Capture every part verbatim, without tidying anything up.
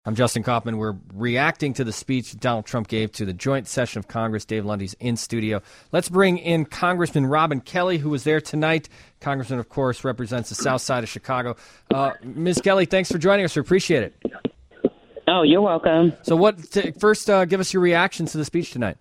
I'm Justin Kaufman. We're reacting to the speech Donald Trump gave to the joint session of Congress. Dave Lundy's in studio. Let's bring in Congressman Robin Kelly, who was there tonight. Congressman, of course, represents the south side of Chicago. Uh, Miz Kelly, thanks for joining us. We appreciate it. Oh, you're welcome. So what? T- first, uh, give us your reaction to the speech tonight.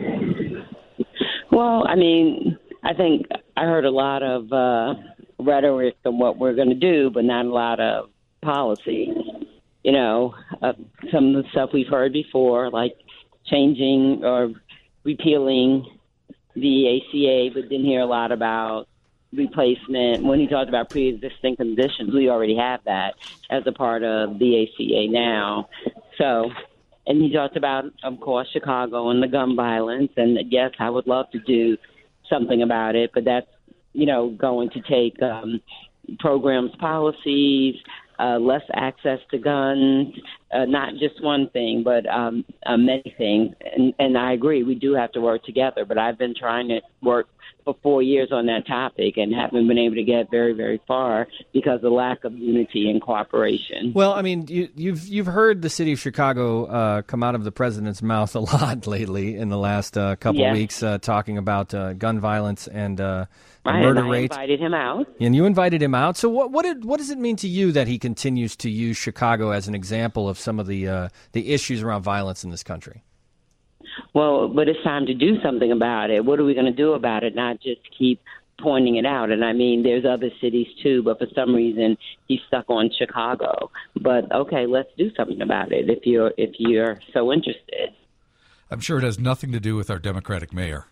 Well, I mean, I think I heard a lot of uh, rhetoric on what we're going to do, but not a lot of policy. You know, uh, some of the stuff we've heard before, like changing or repealing the A C A, but didn't hear a lot about replacement. When he talked about pre-existing conditions, we already have that as a part of the A C A now. So, and he talked about, of course, Chicago and the gun violence. And yes, I would love to do something about it, but that's, you know, going to take um, programs, policies, Uh, less access to guns, uh, not just one thing, but um, uh, many things. And, and I agree, we do have to work together. But I've been trying to work for four years on that topic and haven't been able to get very, very far because of the lack of unity and cooperation. Well, I mean, you, you've you've heard the city of Chicago uh, come out of the president's mouth a lot lately in the last uh, couple yeah. weeks, uh, talking about uh, gun violence and uh, the right, murder and I rate. invited him out. And you invited him out. So what what did, what does it mean to you that he continues to use Chicago as an example of some of the uh, the issues around violence in this country? Well, but it's time to do something about it. What are we going to do about it? Not just keep pointing it out. And I mean, there's other cities too, but for some reason he's stuck on Chicago. But okay, let's do something about it if you're if you're so interested. I'm sure it has nothing to do with our Democratic mayor.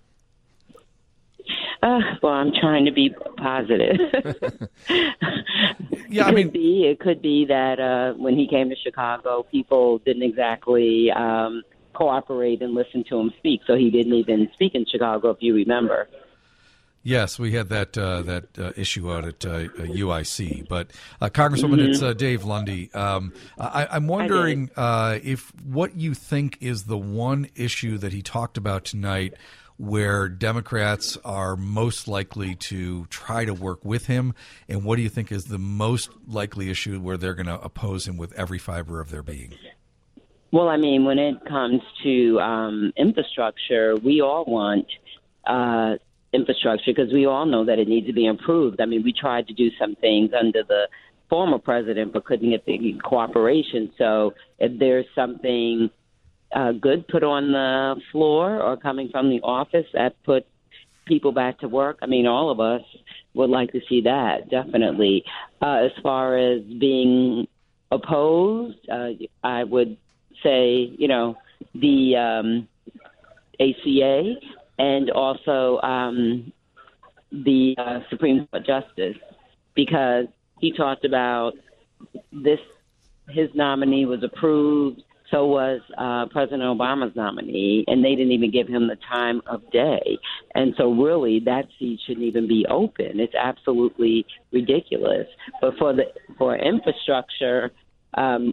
Uh, well, I'm trying to be positive. yeah, it I mean, could be it could be that uh, when he came to Chicago, people didn't exactly um, cooperate and listen to him speak, so he didn't even speak in Chicago, if you remember. Yes, we had that uh, that uh, issue out at uh, U I C. But uh, Congresswoman, mm-hmm. it's uh, Dave Lundy. Um, I, I'm wondering uh, if what you think is the one issue that he talked about tonight where Democrats are most likely to try to work with him, and what do you think is the most likely issue where they're going to oppose him with every fiber of their being? Well, I mean, when it comes to um, infrastructure, we all want uh, infrastructure because we all know that it needs to be improved. I mean, we tried to do some things under the former president but couldn't get the cooperation. So if there's something Uh, good put on the floor or coming from the office that put people back to work, I mean, all of us would like to see that, definitely. Uh, as far as being opposed, uh, I would say, you know, the um, A C A and also um, the uh, Supreme Court Justice, because he talked about this, his nominee was approved. So was uh, President Obama's nominee, and they didn't even give him the time of day. And so really that seat shouldn't even be open. It's absolutely ridiculous. But for the for infrastructure, um,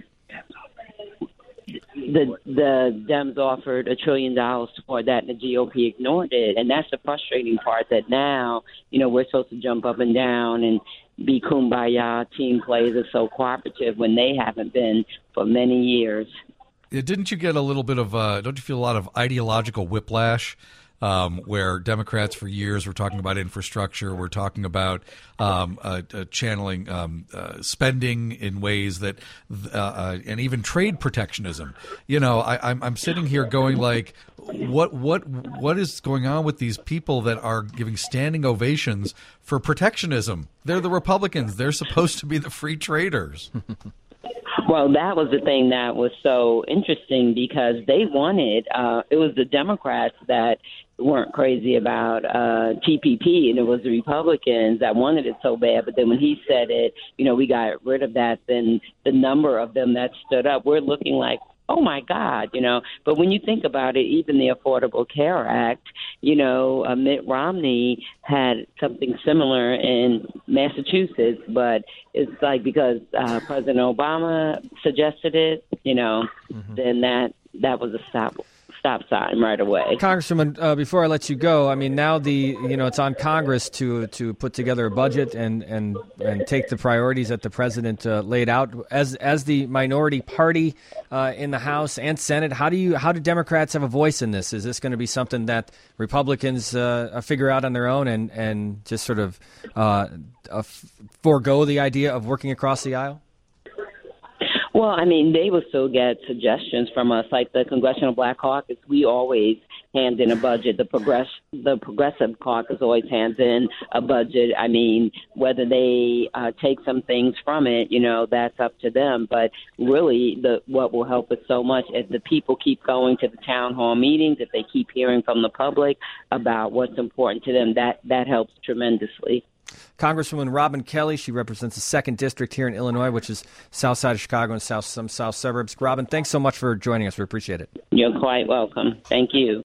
the the Dems offered a trillion dollars for that, and the G O P ignored it. And that's the frustrating part, that now, you know, we're supposed to jump up and down and be kumbaya, team players are so cooperative when they haven't been for many years. Yeah, didn't you get a little bit of, uh, don't you feel a lot of ideological whiplash um, where Democrats for years were talking about infrastructure, we're talking about um, uh, uh, channeling um, uh, spending in ways that, uh, uh, and even trade protectionism. You know, I, I'm, I'm sitting here going like, what what what is going on with these people that are giving standing ovations for protectionism? They're the Republicans. They're supposed to be the free traders. Well, that was the thing that was so interesting because they wanted, uh, it was the Democrats that weren't crazy about uh, T P P, and it was the Republicans that wanted it so bad. But then when he said it, you know, we got rid of that, then the number of them that stood up, we're looking like, oh, my God, you know. But when you think about it, even the Affordable Care Act, you know, uh, Mitt Romney had something similar in Massachusetts, but it's like because uh, President Obama suggested it, you know, mm-hmm. then that that was a stop stop sign right away. Congresswoman, uh, before I let you go, I mean, now the you know it's on Congress to to put together a budget and and, and take the priorities that the president uh, laid out. As as the minority party uh, in the House and Senate, how do you how do Democrats have a voice in this? Is this going to be something that Republicans uh, figure out on their own and and just sort of uh, uh, forego the idea of working across the aisle? Well, I mean, they will still get suggestions from us, like the Congressional Black Caucus. We always hand in a budget. The progress, the Progressive Caucus always hands in a budget. I mean, whether they uh, take some things from it, you know, that's up to them. But really, the what will help us so much if the people keep going to the town hall meetings, if they keep hearing from the public about what's important to them, that that helps tremendously. Congresswoman Robin Kelly, she represents the second District here in Illinois, which is south side of Chicago and south some south suburbs. Robin, thanks so much for joining us. We appreciate it. You're quite welcome. Thank you.